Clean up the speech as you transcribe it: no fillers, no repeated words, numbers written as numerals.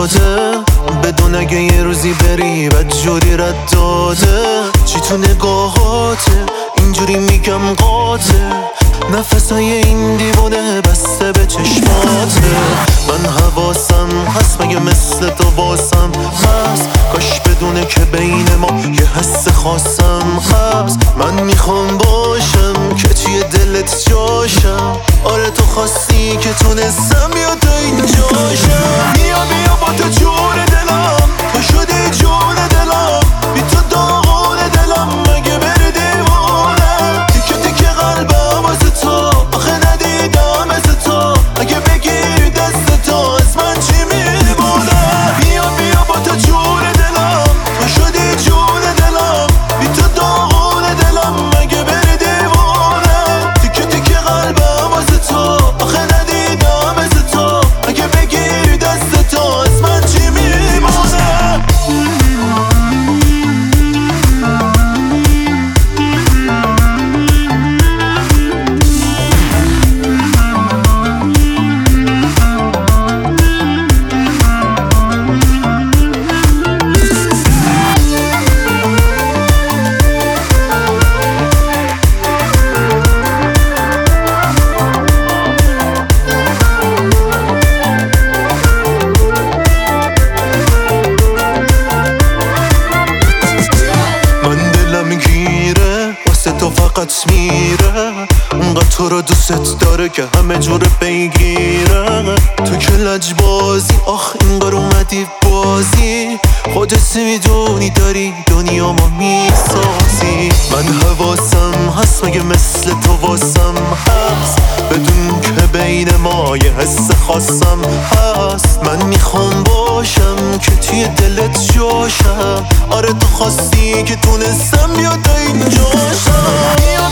داده، بدون اگه یه روزی بری بدجوری رد داده. چی تو نگاهاته اینجوری میگم قاطع، نفسای این دیوونه بسته به چشماته. من حواسم هست مگه مثل تو واسم هست، کاش بدونه که بین ما یه حس خاصم هست. من میخوام باشم که توی دلت جاشم، آره تو خواستی که تونستم بیا تا اینجاشم. بیا با تو جون دلم، تو شدی جون دلم، بی تو داغون دلم مگه بری دیوانم. تیکه تیکه قلبم واسه تو، آخه ندیدم از تو، اگه بگیری دست تو از من چی میمونه. بیا با تو جون دلم، تو شدی جون دلم، بی تو داغون دلم مگه بری دیوانم. تیکه تیکه قلبم واسه تو، آخه ندیدم از تو، اگه بگیری دست تو از من چی میمونه. تو فقط میره، اونقدر تو رو دوست داره که همه جور بگیره. تو که لجبازی آخ اینقدر اومدی بازی، خودت میدونی داری دنیا ما میسازی. من حواسم هست مگه مثل تو واسم هست، بدون که بین ما یه حس خاصم هست. من میخوام باشم که توی دلت جاشم، آره تو خواستی که تونستم بیا تا اینجاشم.